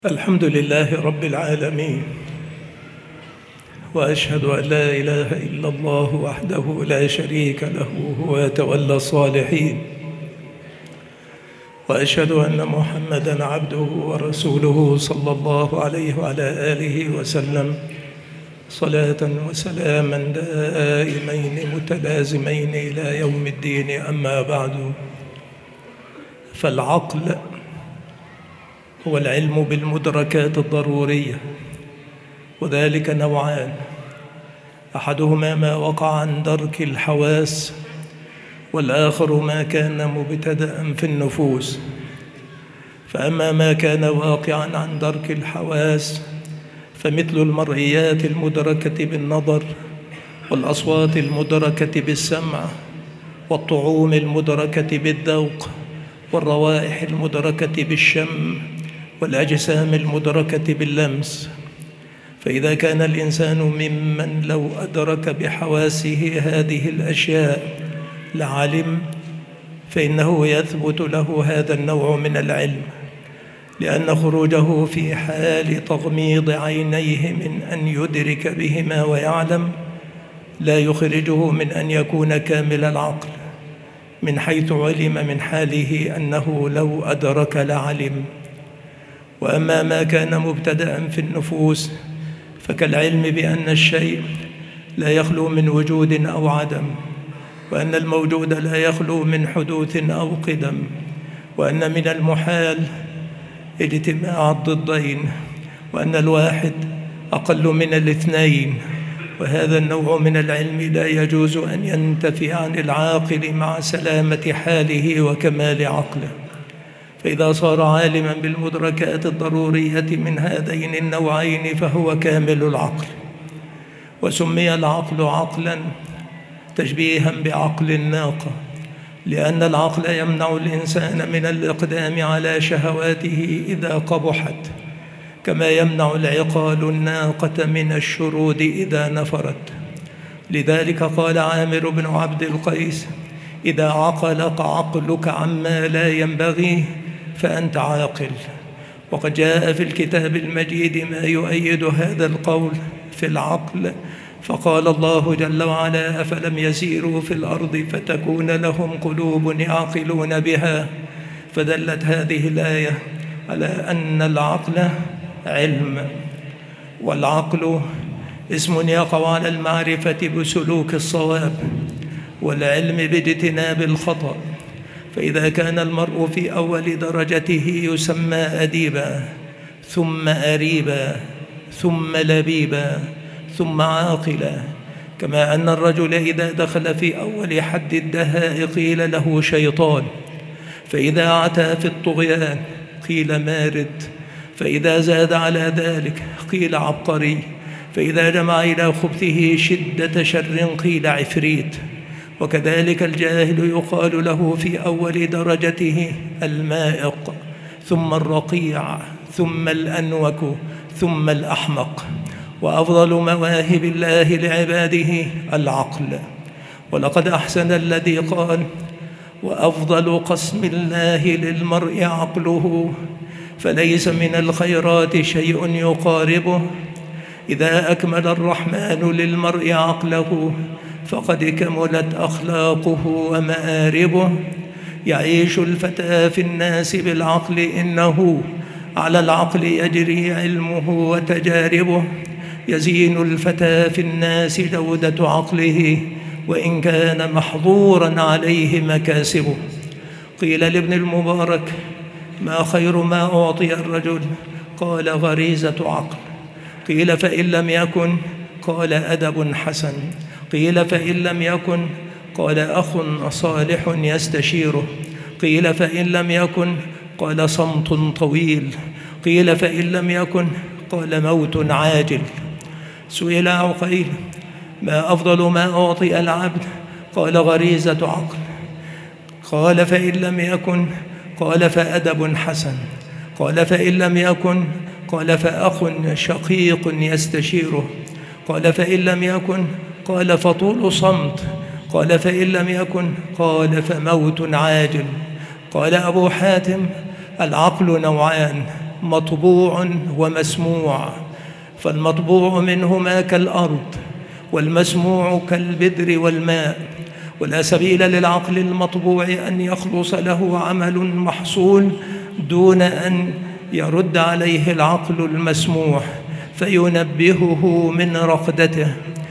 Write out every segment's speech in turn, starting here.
الحمد لله رب العالمين، وأشهد أن لا إله إلا الله وحده لا شريك له هو يتولى الصالحين، وأشهد أن محمدًا عبده ورسوله صلى الله عليه وعلى آله وسلم صلاة وسلاما دائمين متلازمين إلى يوم الدين. أما بعد، فالعقل هو العلم بالمدركات الضرورية، وذلك نوعان: أحدهما ما وقع عن درك الحواس، والآخر ما كان مبتدأ في النفوس. فأما ما كان واقعا عن درك الحواس فمثل المرئيات المدركة بالنظر، والأصوات المدركة بالسمع، والطعوم المدركة بالذوق، والروائح المدركة بالشم، والأجسام المدركة باللمس. فإذا كان الإنسان ممن لو أدرك بحواسه هذه الأشياء لعلم، فإنه يثبت له هذا النوع من العلم، لأن خروجه في حال تغميض عينيه من أن يدرك بهما ويعلم لا يخرجه من أن يكون كامل العقل، من حيث علم من حاله أنه لو أدرك لعلم. وأما ما كان مبتدأ في النفوس فكالعلم بأن الشيء لا يخلو من وجود أو عدم، وأن الموجود لا يخلو من حدوث أو قدم، وأن من المحال اجتماع الضدين، وأن الواحد أقل من الاثنين. وهذا النوع من العلم لا يجوز أن ينتفي عن العاقل مع سلامة حاله وكمال عقله. فإذا صار عالما بالمدركات الضرورية من هذين النوعين فهو كامل العقل. وسمي العقل عقلا تشبيها بعقل الناقة، لأن العقل يمنع الإنسان من الإقدام على شهواته إذا قبحت، كما يمنع العقال الناقة من الشرود إذا نفرت. لذلك قال عامر بن عبد القيس: إذا عقلك عقلك عما لا ينبغي فأنت عاقل. وقد جاء في الكتاب المجيد ما يؤيد هذا القول في العقل، فقال الله جل وعلا: أفلم يسيروا في الأرض فتكون لهم قلوب يعقلون بها. فدلت هذه الآية على أن العقل علم، والعقل اسم يقع على المعرفة بسلوك الصواب، والعلم باجتناب الخطأ. فإذا كان المرء في أول درجته يسمى أديبا، ثم أريبا، ثم لبيبا، ثم عاقلا، كما أن الرجل إذا دخل في أول حد الدهاء قيل له شيطان، فإذا عتى في الطغيان قيل مارد، فإذا زاد على ذلك قيل عبقري، فإذا جمع إلى خبثه شدة شر قيل عفريت. وكذلك الجاهل يقال له في أول درجته المائق، ثم الرقيع، ثم الأنوك، ثم الأحمق. وأفضل مواهب الله لعباده العقل. ولقد أحسن الذي قال: وأفضل قسم الله للمرء عقله، فليس من الخيرات شيء يقاربه. إذا أكمل الرحمن للمرء عقله فقد كملت أخلاقه ومآربه. يعيش الفتى في الناس بالعقل، إنه على العقل يجري علمه وتجاربه. يزين الفتى في الناس جودة عقله، وإن كان محظورا عليه مكاسبه. قيل لابن المبارك: ما خير ما أعطي الرجل؟ قال: غريزة عقل. قيل: فإن لم يكن؟ قال: أدب حسن. قيل: فإن لم يكن؟ قال: أخ صالح يستشيره. قيل: فإن لم يكن؟ قال: صمت طويل. قيل: فإن لم يكن؟ قال: موت عاجل. سئل عقيل: ما أفضل ما أعطي العبد؟ قال: غريزة عقل. قال: فإن لم يكن؟ قال: فأدب حسن. قال: فإن لم يكن؟ قال: فأخ شقيق يستشيره. قال: فإن لم يكن؟ قال: فطول صمت. قال: فإن لم يكن؟ قال: فموت عاجل. قال أبو حاتم: العقل نوعان: مطبوع ومسموع، فالمطبوع منهما كالأرض والمسموع كالبدر والماء، ولا سبيل للعقل المطبوع أن يخلص له عمل محصول دون أن يرد عليه العقل المسموع فينبهه من رقدته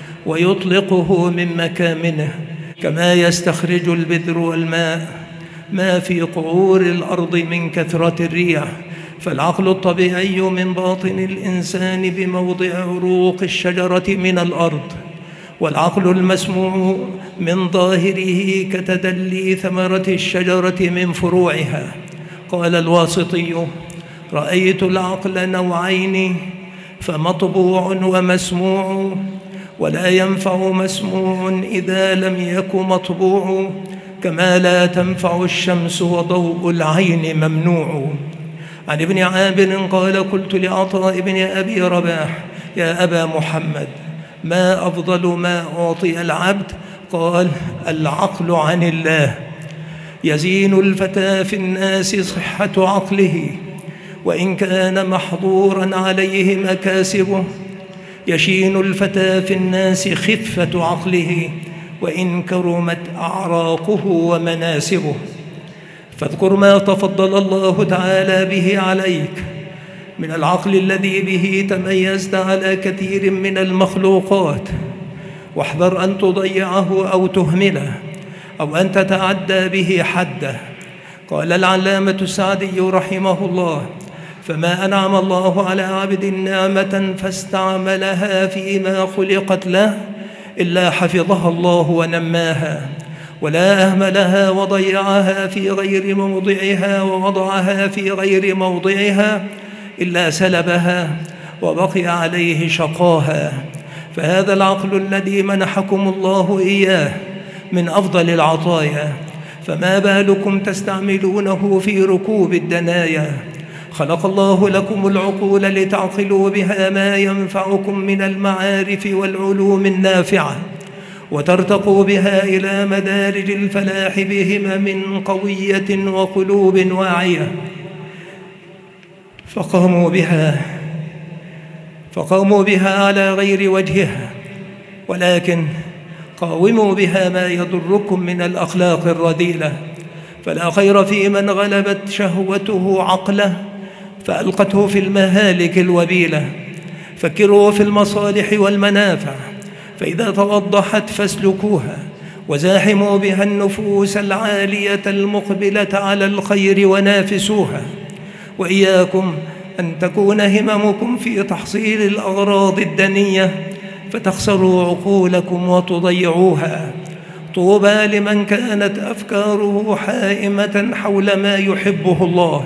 ويطلقه من مكامنه، كما يستخرج البذر والماء ما في قعور الأرض من كثرة الريح. فالعقل الطبيعي من باطن الإنسان بموضع عروق الشجرة من الأرض، والعقل المسموع من ظاهره كتدلي ثمرة الشجرة من فروعها. قال الواسطي: رأيت العقل نوعين، فمطبوع ومسموع، ولا ينفع مسموع إذا لم يك مطبوع، كما لا تنفع الشمس وضوء العين ممنوع. عن ابن عامر قال: قلت لعطاء بن أبي رباح: يا أبا محمد، ما أفضل ما أعطي العبد؟ قال: العقل عن الله. يزين الفتى في الناس صحة عقله، وإن كان محظورا عليه مكاسبه. يشين الفتى في الناس خفة عقله، وإن كرمت أعراقه ومناسبه. فاذكر ما تفضل الله تعالى به عليك من العقل الذي به تميزت على كثير من المخلوقات، واحذر أن تضيعه أو تهمله أو أن تتعدى به حده. قال العلامة السعدي رحمه الله: فما أنعم الله على عبد نعمة فاستعملها فيما خلقت له إلا حفظها الله ونماها، ولا أهملها وضيعها في غير موضعها ووضعها في غير موضعها إلا سلبها وبقي عليه شقاها. فهذا العقل الذي منحكم الله إياه من أفضل العطايا، فما بالكم تستعملونه في ركوب الدنايا؟ خلق الله لكم العقول لتعقلوا بها ما ينفعكم من المعارف والعلوم النافعة، وترتقوا بها إلى مدارج الفلاح بهمم قوية وقلوب واعية. فقاموا بها على غير وجهها، ولكن قاوموا بها ما يضركم من الأخلاق الرذيلة. فلا خير في من غلبت شهوته عقله فألقته في المهالك الوبيلة. فكروا في المصالح والمنافع، فإذا توضحت فاسلكوها، وزاحموا بها النفوس العالية المقبلة على الخير ونافسوها. وإياكم أن تكون هممكم في تحصيل الأغراض الدنية فتخسروا عقولكم وتضيعوها. طوبى لمن كانت أفكاره حائمة حول ما يحبه الله،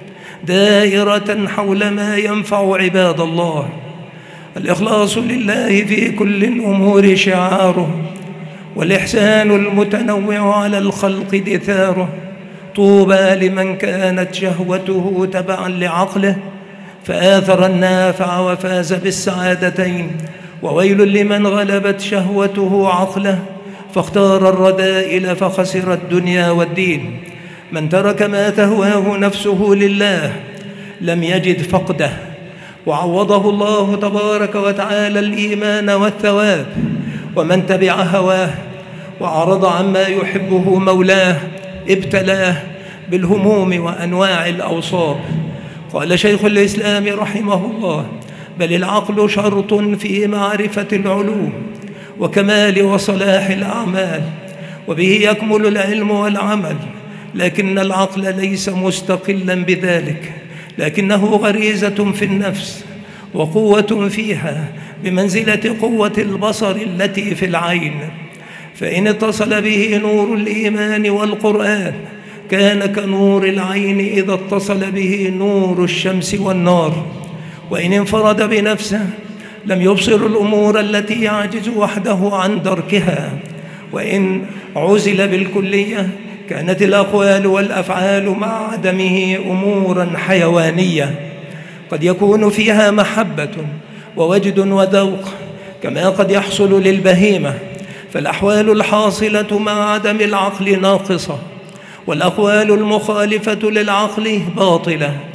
دائرة حول ما ينفع عباد الله. الإخلاص لله في كل الأمور شعاره، والإحسان المتنوع على الخلق دثاره. طوبى لمن كانت شهوته تبعا لعقله فآثر النافع وفاز بالسعادتين، وويل لمن غلبت شهوته عقله فاختار الرذائل فخسر الدنيا والدين. من ترك ما تهواه نفسه لله لم يجد فقده، وعوضه الله تبارك وتعالى الإيمان والثواب. ومن تبع هواه وأعرض عما يحبه مولاه ابتلاه بالهموم وأنواع الأوصاب. قال شيخ الإسلام رحمه الله: بل العقل شرط في معرفة العلوم وكمال وصلاح الأعمال، وبه يكمل العلم والعمل، لكن العقل ليس مستقلا بذلك، لكنه غريزة في النفس وقوة فيها بمنزلة قوة البصر التي في العين. فإن اتصل به نور الإيمان والقرآن كان كنور العين إذا اتصل به نور الشمس والنار. وإن انفرد بنفسه لم يبصر الأمور التي يعجز وحده عن دركها. وإن عزل بالكلية كانت الأقوال والأفعال مع عدمه أموراً حيوانية قد يكون فيها محبة ووجد وذوق كما قد يحصل للبهيمة. فالأحوال الحاصلة مع عدم العقل ناقصة، والأقوال المخالفة للعقل باطلة.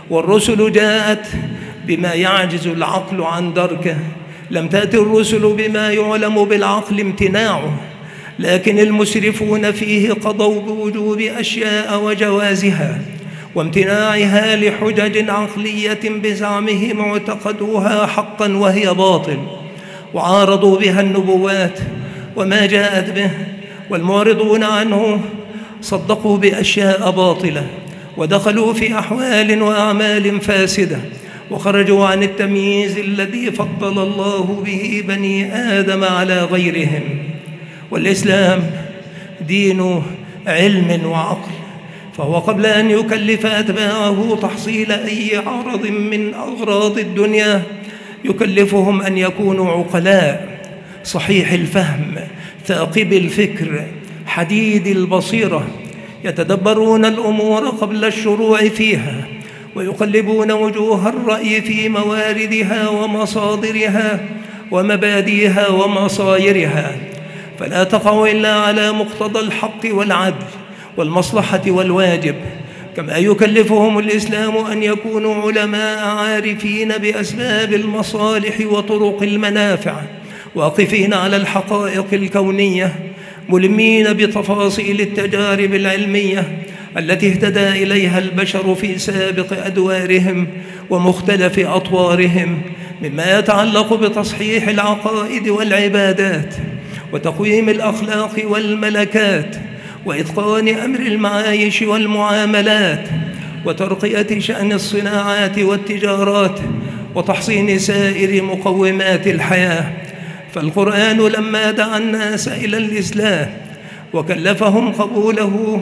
والرسل جاءت بما يعجز العقل عن دركه. لم تأتي الرسل بما يعلم بالعقل امتناعه، لكن المسرفون فيه قضوا بوجوب أشياء وجوازها وامتناعها لحجج عقلية بزعمهم اعتقدوها حقا وهي باطل، وعارضوا بها النبوات وما جاءت به، والمعرضون عنه صدقوا بأشياء باطلة ودخلوا في أحوال وأعمال فاسدة وخرجوا عن التمييز الذي فضل الله به بني آدم على غيرهم. والإسلام دين علم وعقل، فهو قبل أن يكلف أتباعه تحصيل أي عرض من أغراض الدنيا يكلفهم أن يكونوا عقلاء صحيح الفهم ثاقب الفكر حديد البصيرة، يتدبرون الأمور قبل الشروع فيها ويقلبون وجوه الرأي في مواردها ومصادرها ومبادئها ومصايرها، فلا تقع إلا على مقتضى الحق والعدل والمصلحة والواجب. كما يكلفهم الإسلام أن يكونوا علماء عارفين بأسباب المصالح وطرق المنافع، واقفين على الحقائق الكونية، ملمين بتفاصيل التجارب العلمية التي اهتدى إليها البشر في سابق أدوارهم ومختلف أطوارهم، مما يتعلق بتصحيح العقائد والعبادات وتقويم الأخلاق والملكات وإتقان أمر المعايش والمعاملات وترقية شأن الصناعات والتجارات وتحصين سائر مقومات الحياة. فالقرآن لما دعا الناس إلى الإسلام وكلفهم قبوله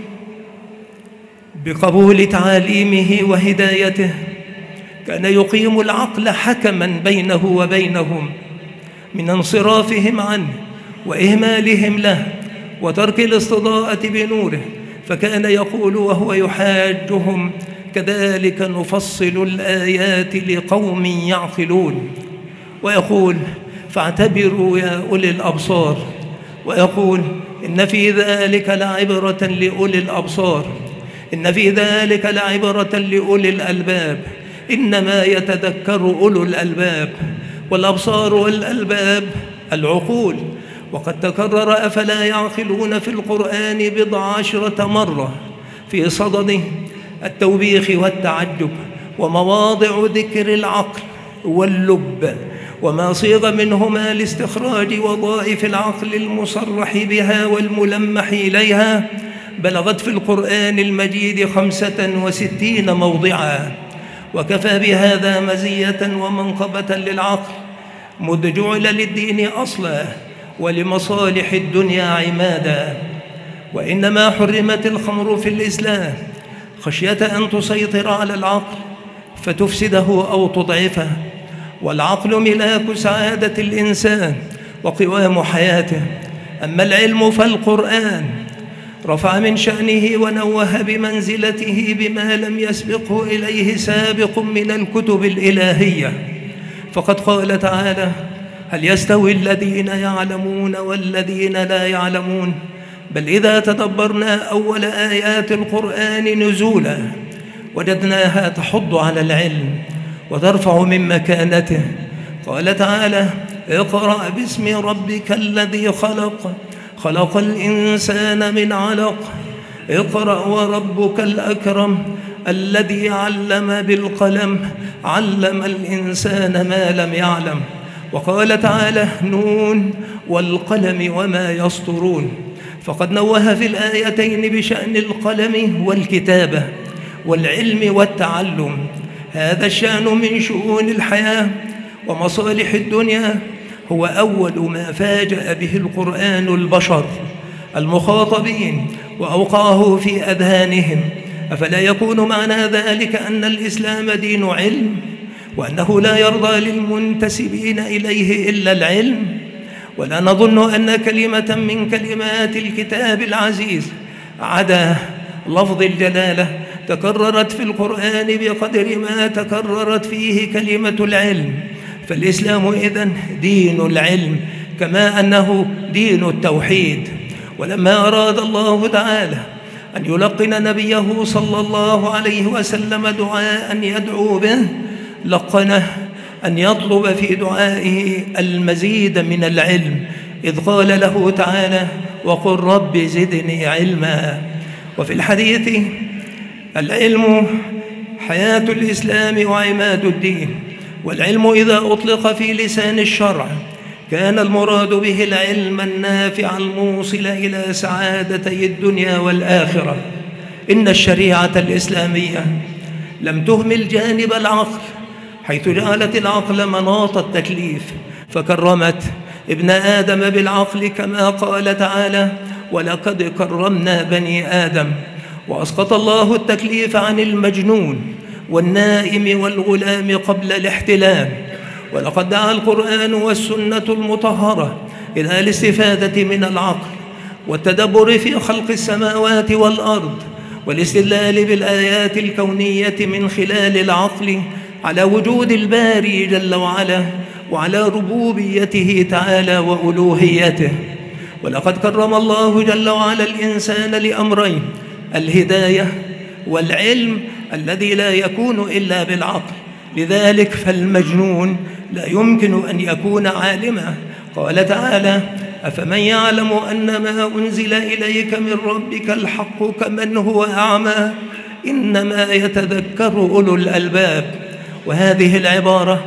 بقبول تعاليمه وهدايته كان يقيم العقل حكما بينه وبينهم من انصرافهم عنه وإهمالهم له وترك الاستضاءة بنوره، فكان يقول وهو يحاجهم: كذلك نفصل الآيات لقوم يعقلون. ويقول: فاعتبروا يا أولي الأبصار. ويقول: إن في ذلك لعبرة لأولي الأبصار، إن في ذلك لعبرة لأولي الألباب، إنما يتذكر أولو الألباب، والأبصار والألباب العقول. وقد تكرر أفلا يعقلون في القرآن 10 مرة في صدد التوبيخ والتعجب، ومواضع ذكر العقل واللب وما صيغ منهما لاستخراج وظائف العقل المصرح بها والملمح إليها بلغت في القرآن المجيد 65 موضعا. وكفى بهذا مزية ومنقبة للعقل مذ جعل للدين أصلا ولمصالح الدنيا عمادا. وإنما حرمت الخمر في الإسلام خشية أن تسيطر على العقل فتفسده أو تضعفه، والعقل ملاك سعادة الإنسان وقوام حياته. أما العلم فالقرآن رفع من شأنه ونوه بمنزلته بما لم يسبقه إليه سابق من الكتب الإلهية، فقد قال تعالى: هل يستوي الذين يعلمون والذين لا يعلمون؟ بل إذا تدبرنا أول آيات القرآن نزولا وجدناها تحض على العلم وترفع من مكانته. قال تعالى: اقرأ باسم ربك الذي خلق، خلق الإنسان من علق، اقرأ وربك الأكرم الذي علم بالقلم، علم الإنسان ما لم يعلم. وقال تعالى: نون والقلم وما يسطرون. فقد نوه في الآيتين بشأن القلم والكتابة والعلم والتعلم. هذا الشأن من شؤون الحياة ومصالح الدنيا هو أول ما فاجأ به القرآن البشر المخاطبين وأوقعه في أذهانهم. أفلا يكون معنى ذلك أن الإسلام دين علم، وأنه لا يرضى للمنتسبين إليه إلا العلم؟ ولا نظن أن كلمة من كلمات الكتاب العزيز عدا لفظ الجلالة تكررت في القرآن بقدر ما تكررت فيه كلمة العلم. فالإسلام إذن دين العلم كما أنه دين التوحيد. ولما أراد الله تعالى أن يلقن نبيه صلى الله عليه وسلم دعاء يدعو به، لقنه أن يطلب في دعائه المزيد من العلم، إذ قال له تعالى: وقل رب زدني علما. وفي الحديث: العلم حياة الإسلام وعماد الدين. والعلم إذا أطلق في لسان الشرع كان المراد به العلم النافع الموصل إلى سعادتي الدنيا والآخرة. إن الشريعة الإسلامية لم تهمل جانب العقل، حيث جعلت العقل مناط التكليف، فكرمت ابن آدم بالعقل كما قال تعالى: ولقد كرمنا بني آدم. وأسقط الله التكليف عن المجنون والنائم والغلام قبل الاحتلام. ولقد دعا القرآن والسنة المطهرة إلى الاستفادة من العقل والتدبر في خلق السماوات والأرض، والاستدلال بالآيات الكونية من خلال العقل على وجود الباري جل وعلا وعلى ربوبيته تعالى وألوهيته. ولقد كرم الله جل وعلا الإنسان لأمرين: الهداية والعلم الذي لا يكون إلا بالعقل. لذلك فالمجنون لا يمكن أن يكون عالما. قال تعالى: أفمن يعلم أن ما أنزل إليك من ربك الحق كمن هو أعمى إنما يتذكر أولو الألباب. وهذه العبارة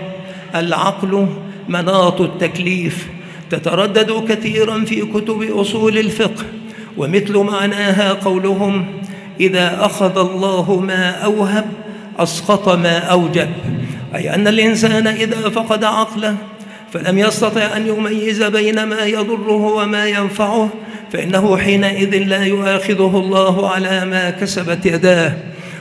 العقل مناط التكليف تتردد كثيرا في كتب أصول الفقه، ومثل معناها قولهم: إذا أخذ الله ما أوهب أسقط ما أوجب، أي أن الإنسان إذا فقد عقله فلم يستطع أن يميز بين ما يضره وما ينفعه، فإنه حينئذ لا يؤاخذه الله على ما كسبت يداه.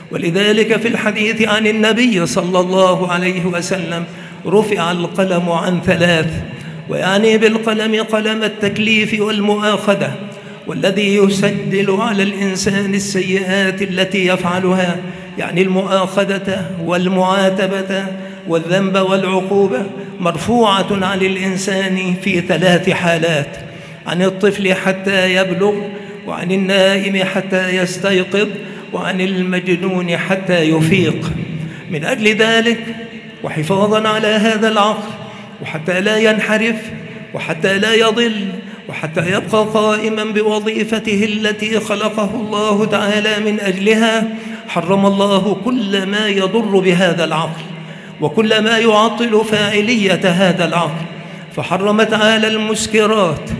ولذلك في الحديث عن النبي صلى الله عليه وسلم: رفع القلم عن ثلاث، ويعني بالقلم قلم التكليف والمؤاخذة، والذي يسجل على الإنسان السيئات التي يفعلها، يعني المؤاخذة والمعاتبة والذنب والعقوبة، مرفوعة عن الإنسان في ثلاث حالات: عن الطفل حتى يبلغ، وعن النائم حتى يستيقظ، وعن المجنون حتى يفيق. من أجل ذلك وحفاظا على هذا العقل، وحتى لا ينحرف، وحتى لا يضل، وحتى يبقى قائما بوظيفته التي خلقه الله تعالى من أجلها، حرم الله كل ما يضر بهذا العقل وكل ما يعطل فاعلية هذا العقل. فحرم تعالى المسكرات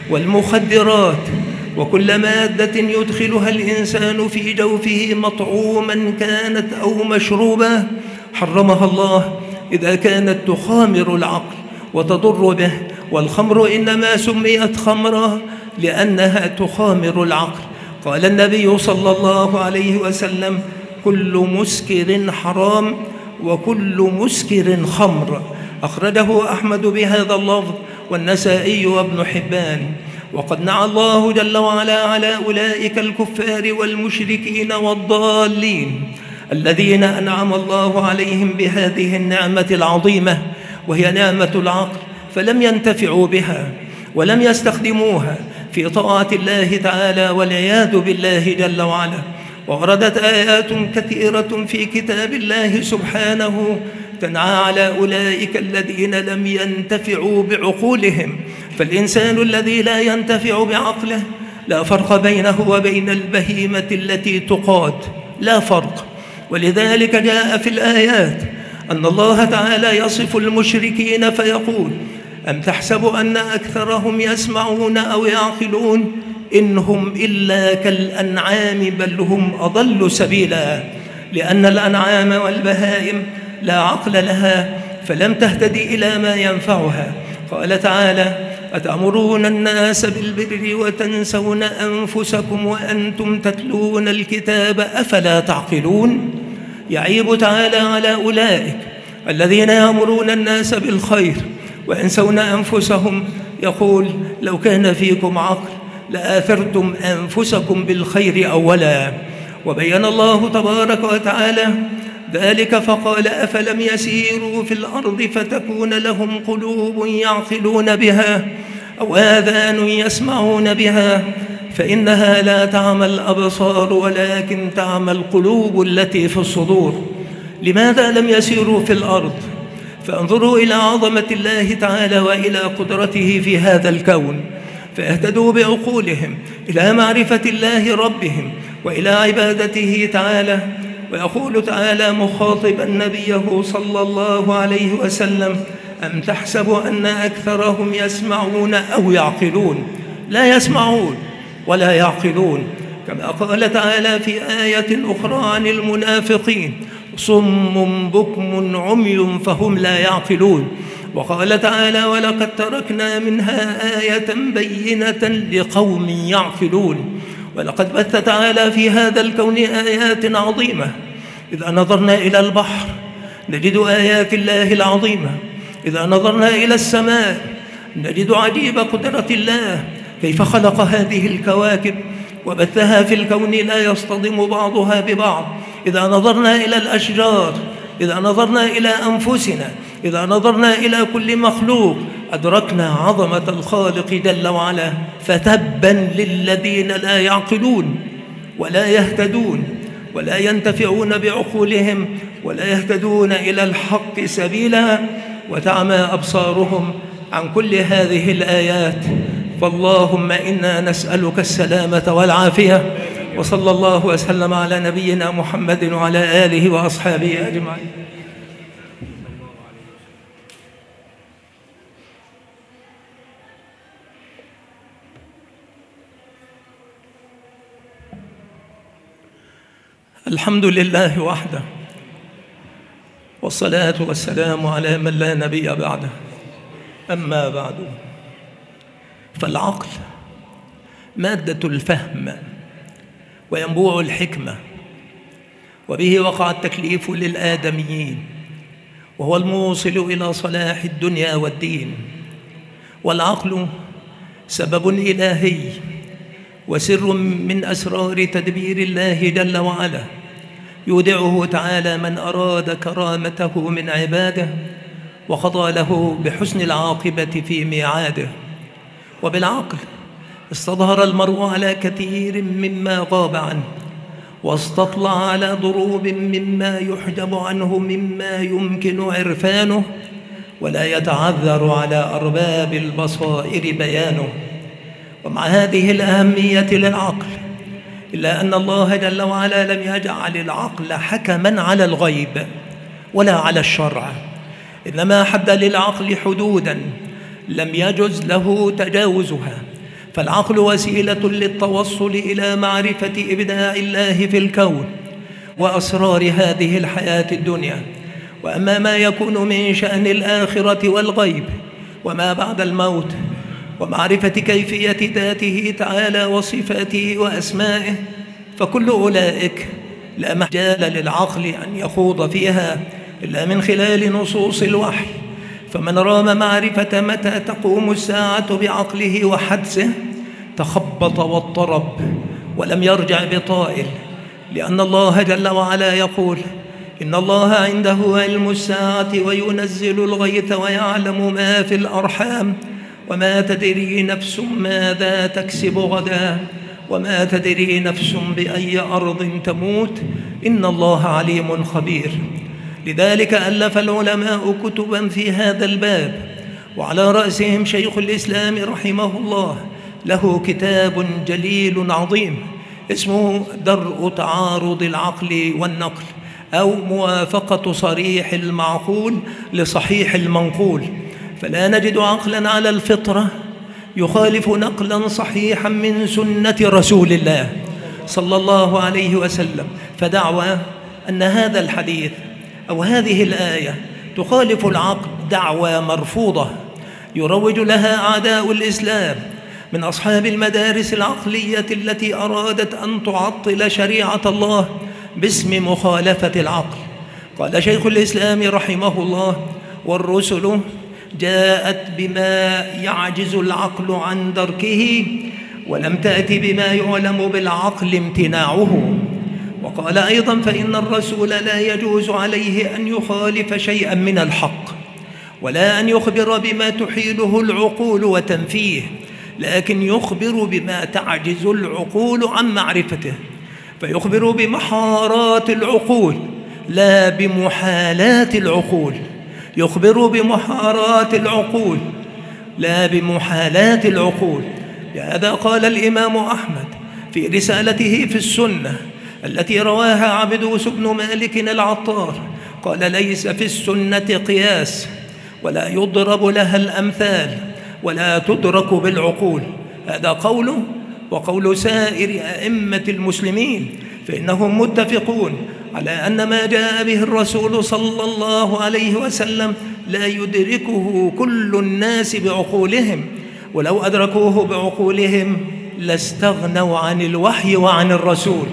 والمخدرات وكل مادة يدخلها الإنسان في جوفه مطعوما كانت أو مشروبا، حرمها الله إذا كانت تخامر العقل وتضر به. والخمر إنما سميت خمرا لأنها تخامر العقل. قال النبي صلى الله عليه وسلم: كل مسكر حرام وكل مسكر خمر. أخرجه أحمد بهذا اللفظ والنسائي وابن حبان. وقد نعى الله جل وعلا على أولئك الكفار والمشركين والضالين الذين أنعم الله عليهم بهذه النعمة العظيمة، وهي نعمة العقل، فلم ينتفعوا بها ولم يستخدموها في طاعة الله تعالى والعياذ بالله جل وعلا. ووردت آيات كثيرة في كتاب الله سبحانه تنعى على أولئك الذين لم ينتفعوا بعقولهم. فالإنسان الذي لا ينتفع بعقله لا فرق بينه وبين البهيمة التي تقاد، لا فرق. ولذلك جاء في الآيات أن الله تعالى يصف المشركين فيقول: أم تحسب أن أكثرهم يسمعون أو يعقلون إنهم إلا كالأنعام بل هم أضل سبيلا. لأن الأنعام والبهائم لا عقل لها فلم تهتدي إلى ما ينفعها. قال تعالى: أتأمرون الناس بالبر وتنسون أنفسكم وأنتم تتلون الكتاب أفلا تعقلون. يعيب تعالى على أولئك الذين يأمرون الناس بالخير وينسون أنفسهم. يقول: لو كان فيكم عقل لآثرتم أنفسكم بالخير أولا. وبين الله تبارك وتعالى ذلك فقال: أفلم يسيروا في الأرض فتكون لهم قلوب يعقلون بها أو آذان يسمعون بها فإنها لا تعمى الأبصار ولكن تعمى القلوب التي في الصدور. لماذا لم يسيروا في الأرض فانظروا إلى عظمة الله تعالى وإلى قدرته في هذا الكون، فاهتدوا بعقولهم إلى معرفة الله ربهم وإلى عبادته تعالى. ويقول تعالى مخاطبا نبيه صلى الله عليه وسلم: أم تحسب أن أكثرهم يسمعون أو يعقلون؟ لا يسمعون ولا يعقلون، كما قال تعالى في آية أخرى عن المنافقين: صم بكم عمي فهم لا يعقلون. وقال تعالى: ولقد تركنا منها آية بينة لقوم يعقلون. ولقد بث تعالى في هذا الكون آيات عظيمة. إذا نظرنا إلى البحر نجد آيات الله العظيمة، إذا نظرنا إلى السماء نجد عجيب قدرة الله، كيف خلق هذه الكواكب وبثها في الكون لا يصطدم بعضها ببعض. إذا نظرنا إلى الأشجار، إذا نظرنا إلى أنفسنا، إذا نظرنا إلى كل مخلوق أدركنا عظمة الخالق جل وعلا. فتبا للذين لا يعقلون ولا يهتدون ولا ينتفعون بعقولهم ولا يهتدون إلى الحق سبيلا، وتعمى أبصارهم عن كل هذه الآيات. فاللهم إنا نسألك السلامة والعافية، وصلى الله وسلم على نبينا محمد وعلى آله وأصحابه أجمعين. الحمد لله وحده، والصلاة والسلام على من لا نبي بعده. أما بعد، فالعقل مادة الفهم وينبوع الحكمة، وبه وقع التكليف للآدميين، وهو الموصل إلى صلاح الدنيا والدين. والعقل سبب إلهي وسر من أسرار تدبير الله جل وعلا، يودعه تعالى من أراد كرامته من عباده وقضى له بحسن العاقبة في ميعاده. وبالعقل استظهر المرء على كثير مما غاب عنه، واستطلع على ضروب مما يحجب عنه مما يمكن عرفانه، ولا يتعذر على أرباب البصائر بيانه. ومع هذه الأهمية للعقل، إلا أن الله جل وعلا لم يجعل العقل حكماً على الغيب ولا على الشرع، إنما حد للعقل حدوداً لم يجز له تجاوزها. فالعقل وسيلة للتوصل إلى معرفة إبداع الله في الكون وأسرار هذه الحياة الدنيا. وأما ما يكون من شأن الآخرة والغيب وما بعد الموت ومعرفة كيفية ذاته تعالى وصفاته وأسمائه، فكل أولئك لا مجال للعقل أن يخوض فيها إلا من خلال نصوص الوحي. فمن رام معرفة متى تقوم الساعة بعقله وحدسه تخبط واضطرب ولم يرجع بطائل، لأن الله جل وعلا يقول: إن الله عنده علم الساعة وينزل الغيث ويعلم ما في الأرحام وما تدري نفس ماذا تكسب غدا وما تدري نفس بأي أرض تموت إن الله عليم خبير. لذلك ألف العلماء كتبا في هذا الباب، وعلى رأسهم شيخ الإسلام رحمه الله له كتاب جليل عظيم اسمه درء تعارض العقل والنقل، أو موافقة صريح المعقول لصحيح المنقول. فلا نجد عقلا على الفطرة يخالف نقلا صحيحا من سنة رسول الله صلى الله عليه وسلم. فدعوى أن هذا الحديث أو هذه الآية تخالف العقل دعوى مرفوضة يروج لها أعداء الإسلام من أصحاب المدارس العقلية التي أرادت أن تعطل شريعة الله باسم مخالفة العقل. قال شيخ الإسلام رحمه الله: والرسل جاءت بما يعجز العقل عن دركه ولم تأت بما يعلم بالعقل امتناعه. وقال أيضا: فإن الرسول لا يجوز عليه أن يخالف شيئا من الحق ولا أن يخبر بما تحيله العقول وتنفيه، لكن يخبر بما تعجز العقول عن معرفته، فيخبر بمحارات العقول لا بمحالات العقول، يخبر بمحارات العقول لا بمحالات العقول. لهذا قال الإمام أحمد في رسالته في السنة التي رواها عبدوس بن مالك العطار، قال: ليس في السنة قياس ولا يضرب لها الأمثال ولا تدرك بالعقول. هذا قوله وقول سائر أئمة المسلمين، فإنهم متفقون على أن ما جاء به الرسول صلى الله عليه وسلم لا يدركه كل الناس بعقولهم، ولو أدركوه بعقولهم لاستغنوا عن الوحي وعن الرسول.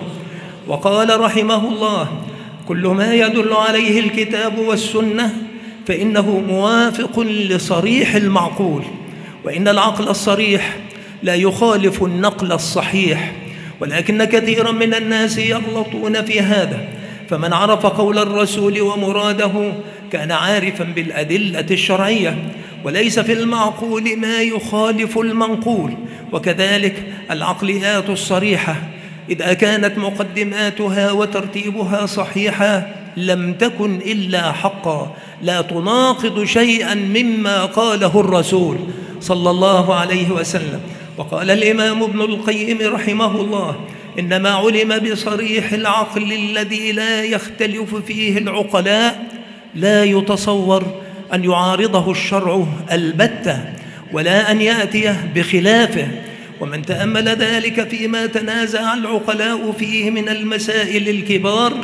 وقال رحمه الله: كل ما يدل عليه الكتاب والسنة فإنه موافق لصريح المعقول، وإن العقل الصريح لا يخالف النقل الصحيح، ولكن كثيرا من الناس يغلطون في هذا. فمن عرف قول الرسول ومراده كان عارفا بالأدلة الشرعية، وليس في المعقول ما يخالف المنقول. وكذلك العقليات الصريحة إذا كانت مقدماتها وترتيبها صحيحة لم تكن إلا حقا، لا تناقض شيئا مما قاله الرسول صلى الله عليه وسلم. وقال الإمام ابن القيم رحمه الله: إنما علم بصريح العقل الذي لا يختلف فيه العقلاء لا يتصور أن يعارضه الشرع البتة ولا أن يأتيه بخلافه. ومن تأمل ذلك فيما تنازع العقلاء فيه من المسائل الكبار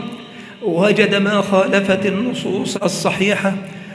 وجد ما خالفت النصوص الصحيحة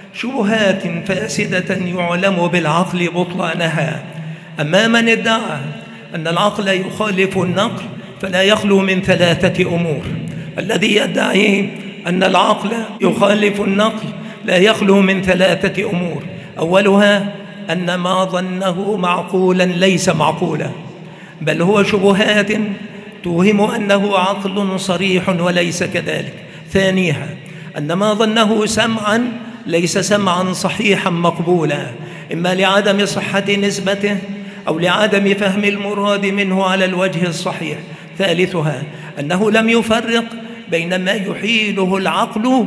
شبهات فاسدة يعلم بالعقل بطلانها. أما من ادعى أن العقل يخالف النقل فلا يخلو من ثلاثة أمور. الذي يدعي أن العقل يخالف النقل لا يخلو من ثلاثة أمور: أولها أن ما ظنه معقولا ليس معقولا، بل هو شبهات توهم أنه عقل صريح وليس كذلك. ثانيها أن ما ظنه سمعا ليس سمعا صحيحا مقبولا، إما لعدم صحة نسبته أو لعدم فهم المراد منه على الوجه الصحيح. ثالثها أنه لم يفرق بين ما يحيله العقل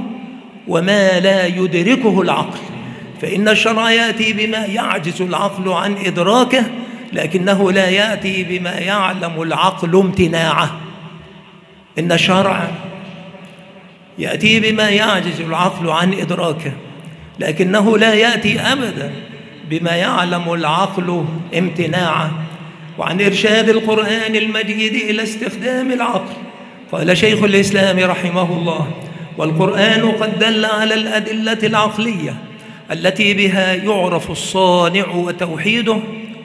وما لا يدركه العقل، فإن الشرع يأتي بما يعجز العقل عن إدراكه، لكنه لا يأتي بما يعلم العقل امتناعه. إن الشرع يأتي بما يعجز العقل عن إدراكه، لكنه لا يأتي أبدا بما يعلم العقل امتناعه. وعن إرشاد القرآن المجيد إلى استخدام العقل قال شيخ الإسلام رحمه الله: والقرآن قد دل على الأدلة العقلية التي بها يعرف الصانع وتوحيده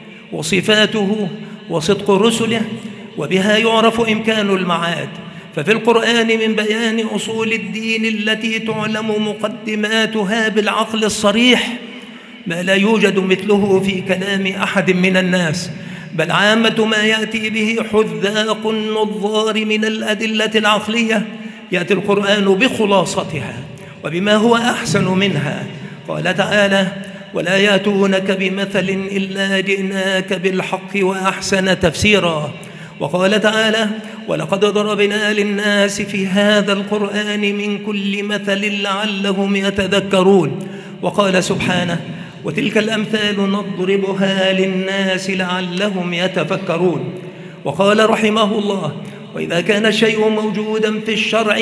وصفاته وصدق رسله، وبها يعرف إمكان المعاد. ففي القرآن من بيان أصول الدين التي تعلم مقدماتها بالعقل الصريح ما لا يوجد مثله في كلام أحد من الناس، بل عامة ما يأتي به حذاق النظار من الأدلة العقلية يأتي القرآن بخلاصتها وبما هو أحسن منها. قال تعالى: ولا يأتونك بمثل إلا جئناك بالحق وأحسن تفسيرا. وقال تعالى: ولقد ضربنا للناس في هذا القرآن من كل مثل لعلهم يتذكرون. وقال سبحانه: وتلك الأمثال نضربها للناس لعلهم يتفكرون. وقال رحمه الله: وإذا كان الشيء موجودا في الشرع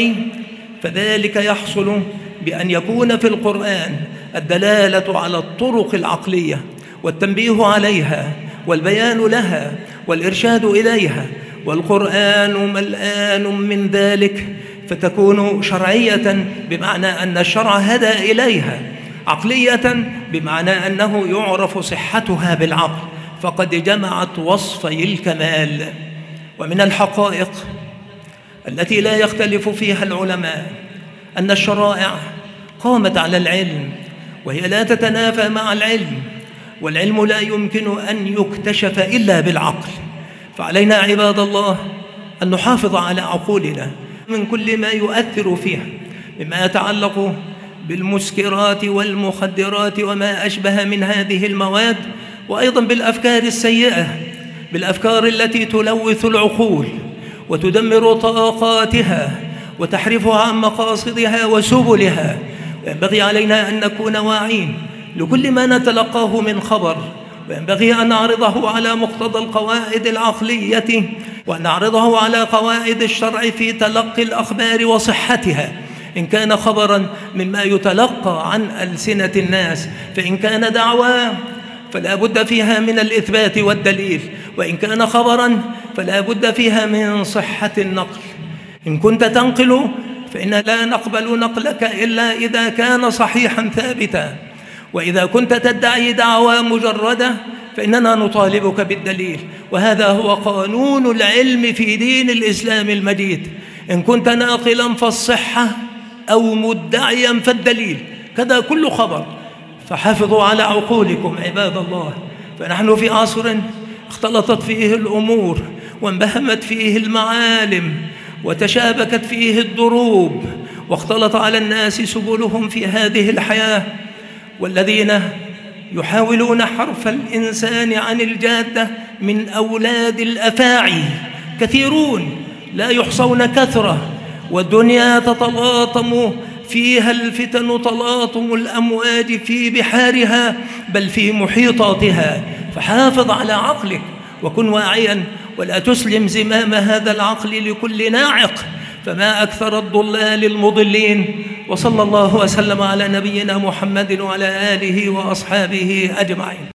فذلك يحصل بأن يكون في القرآن الدلالة على الطرق العقلية والتنبيه عليها والبيان لها والإرشاد إليها، والقرآن ملآن من ذلك، فتكون شرعية بمعنى أن الشرع هدى إليها، عقلية بمعنى أنه يعرف صحتها بالعقل، فقد جمعت وصفي الكمال. ومن الحقائق التي لا يختلف فيها العلماء أن الشرائع قامت على العلم، وهي لا تتنافى مع العلم، والعلم لا يمكن أن يكتشف إلا بالعقل. فعلينا عباد الله أن نحافظ على عقولنا من كل ما يؤثر فيها مما يتعلق بالمسكرات والمخدرات وما أشبه من هذه المواد، وأيضا بالأفكار السيئة، بالأفكار التي تلوث العقول وتدمر طاقاتها وتحرفها عن مقاصدها وسبلها. ينبغي علينا أن نكون واعين لكل ما نتلقاه من خبر، وينبغي أن نعرضه على مقتضى القواعد العقلية، وأن نعرضه على قواعد الشرع في تلقي الأخبار وصحتها. إن كان خبراً مما يتلقى عن ألسنة الناس، فإن كان دعوى فلا بد فيها من الإثبات والدليل، وإن كان خبراً فلا بد فيها من صحة النقل. إن كنت تنقل فإن لا نقبل نقلك إلا إذا كان صحيحاً ثابتاً، وإذا كنت تدعي دعوى مجردة فإننا نطالبك بالدليل. وهذا هو قانون العلم في دين الإسلام المجيد. إن كنت ناقلاً فالصحة، أو مدعياً فالدليل، كذا كل خبر. فحافظوا على عقولكم عباد الله، فنحن في عصر اختلطت فيه الأمور وانبهمت فيه المعالم وتشابكت فيه الدروب، واختلط على الناس سبلهم في هذه الحياة، والذين يحاولون حرف الإنسان عن الجادة من أولاد الأفاعي كثيرون لا يحصون كثرة، والدنيا تتلاطم فيها الفتن تلاطم الأمواج في بحارها بل في محيطاتها. فحافظ على عقلك وكن واعيا، ولا تسلم زمام هذا العقل لكل ناعق، فما أكثر الضلال المضلين. وصلى الله وسلم على نبينا محمد وعلى آله وأصحابه أجمعين.